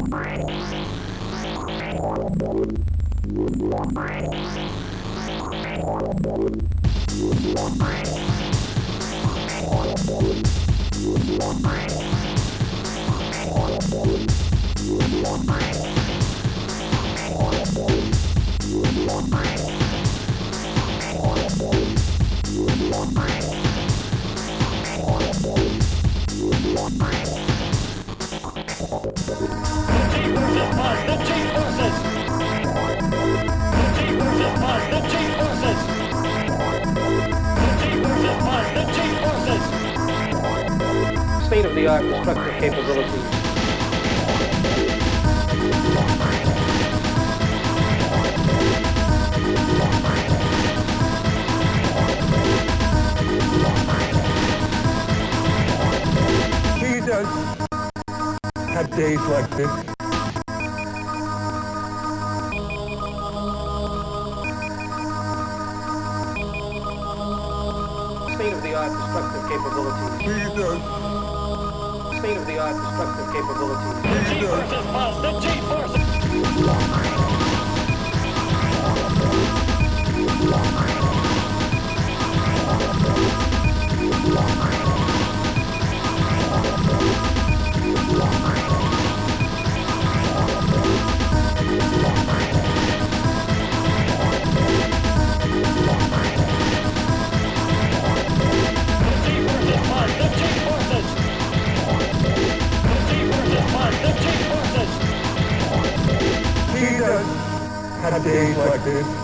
State-of-the-art destructive capabilities. Jesus had days like this. State-of-the-art destructive capabilities. Jesus. State-of-the-art destructive capabilities. Jesus. The G-forces! Jesus had days like this.